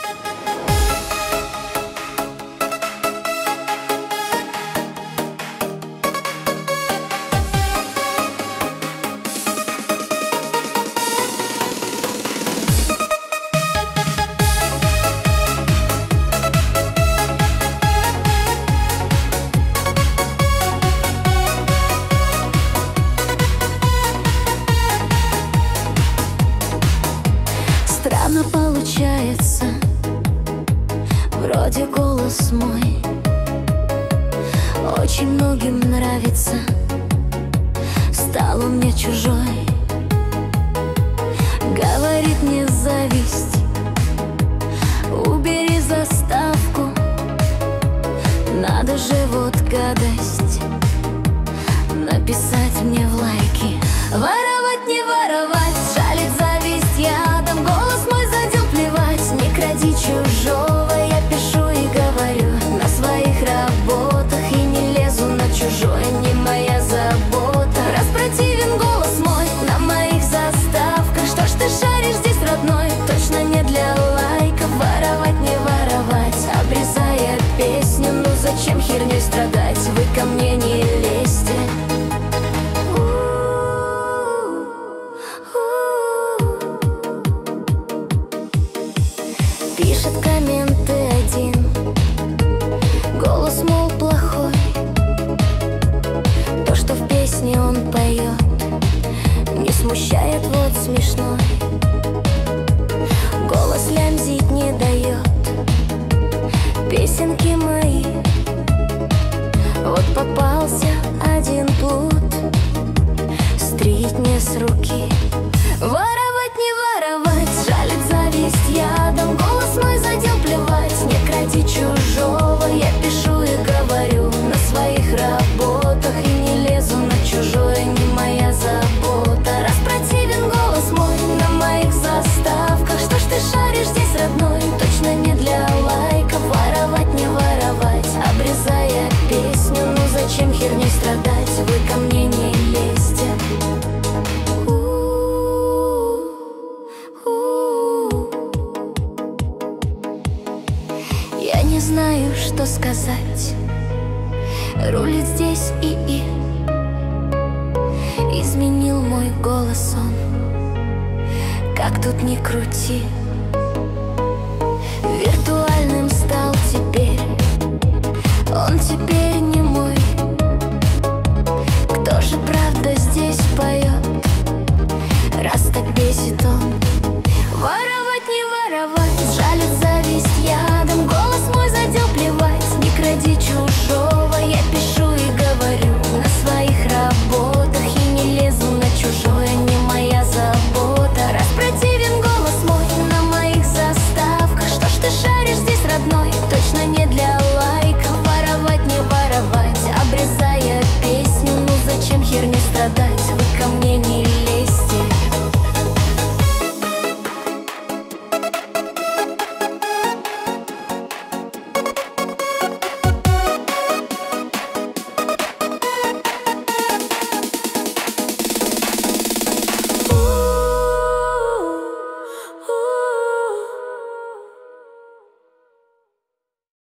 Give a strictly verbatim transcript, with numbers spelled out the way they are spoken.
Странно получается, вроде голос мой очень многим нравится, стал он мне чужой. Говорит мне зависть, убери заставку, надо же вот гадость написать мне в лайки. Воровать не воровать, жалит зависть ядом, голос мой задел плевать. Не кради чужого, я пишу и говорю на своих работах и не лезу на чужое, не моя забота. Раз противен голос мой на моих заставках, что ж ты шаришь здесь, родной, точно не для лайков. Воровать не воровать, обрезая песню, ну зачем херней страдать, вы ко мне не лезьте. Пишет комменты один, голос, мол, плохой. То, что в песне он поет, не смущает, вот смешной. Голос лямзить не дает песенки мои. Вот попался один плут, стрить мне с руки. Воровать не воровать, жалит зависть ядом, голос мой задел плевать. Не кради чужого, я пишу и говорю на своих работах и не лезу на чужое, не моя забота. Раз противен голос мой на моих заставках, что ж ты шаришь здесь, родной, точно не для лайков. Воровать не воровать, обрезая песню, ну зачем херней страдать, вы ко мне не лезьте. Я не знаю, что сказать, рулит здесь ИИ. Изменил мой голос он, как тут ни крути. Виртуальным стал теперь, он теперь не мой. Кто же правда здесь поет, раз так бесит он? Воровать не воровать, жалит зависть ядом, голос мой задел плевать. Не кради чужого, я пишу и говорю на своих работах и не лезу на чужое, не моя забота. Раз противен голос мой на моих заставках, что ж ты шаришь здесь, родной, точно не для лайков. Воровать не воровать, обрезая песню, ну зачем херней страдать, вы ко мне не лезете.